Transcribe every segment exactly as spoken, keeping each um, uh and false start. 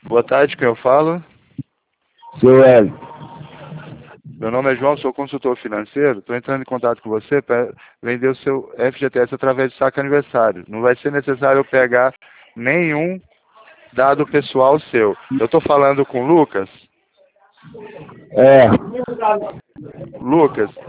Boa tarde, quem eu falo? Seu Hélio. Meu nome é João, sou consultor financeiro. Estou entrando em contato com você para vender o seu F G T S através do saque aniversário. Não vai ser necessário eu pegar nenhum dado pessoal seu. Eu estou falando com o Lucas. É. Lucas.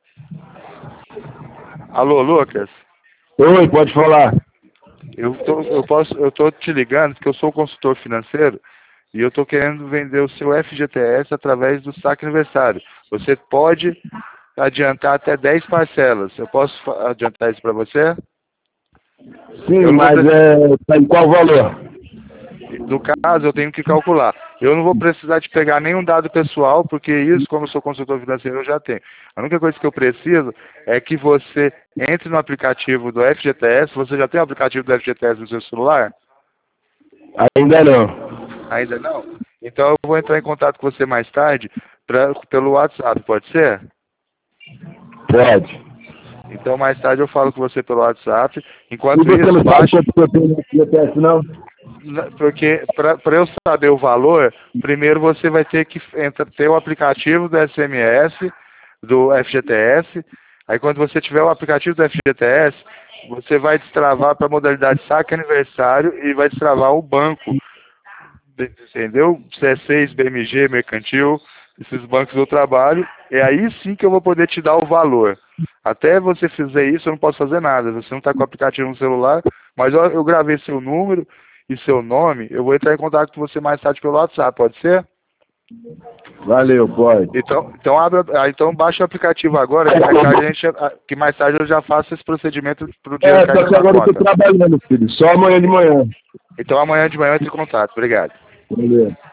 Alô, Lucas? Oi, pode falar. Eu tô, eu posso, eu tô te ligando porque eu sou consultor financeiro e eu estou querendo vender o seu F G T S através do saque aniversário. Você pode adiantar até dez parcelas. Eu posso fa- adiantar isso para você? Sim, Eu não vou mas precisar. é, tá em qual valor? No caso, eu tenho que calcular. Eu não vou precisar de pegar nenhum dado pessoal, porque isso, como eu sou consultor financeiro, eu já tenho. A única coisa que eu preciso é que você entre no aplicativo do F G T S. Você já tem o aplicativo do F G T S no seu celular? Ainda não. Ainda não? Então eu vou entrar em contato com você mais tarde pra, pelo WhatsApp, pode ser? Pode. Então mais tarde eu falo com você pelo WhatsApp. E Enquanto você isso, não sabe baixe. quanto que eu tenho no G P S, não? Na- Porque para eu saber o valor, primeiro você vai ter que entra, ter o aplicativo do S M S, do F G T S. Aí quando você tiver o aplicativo do F G T S, você vai destravar para a modalidade saque aniversário e vai destravar o banco. Entendeu? C seis, B M G, Mercantil, esses bancos eu trabalho. É aí sim que eu vou poder te dar o valor. Até você fizer isso, eu não posso fazer nada. Você não está com o aplicativo no celular, mas eu, eu gravei seu número e seu nome. Eu vou entrar em contato com você mais tarde pelo WhatsApp, pode ser? Valeu, pode. Então, então, abre, ah, então baixa o aplicativo agora, que mais tarde, a gente, ah, que mais tarde eu já faço esse procedimento para o dinheiro É, cair só na que sua agora eu tô conta. trabalhando, filho. Só amanhã de manhã. Então amanhã de manhã eu entro em contato. Obrigado. Valeu.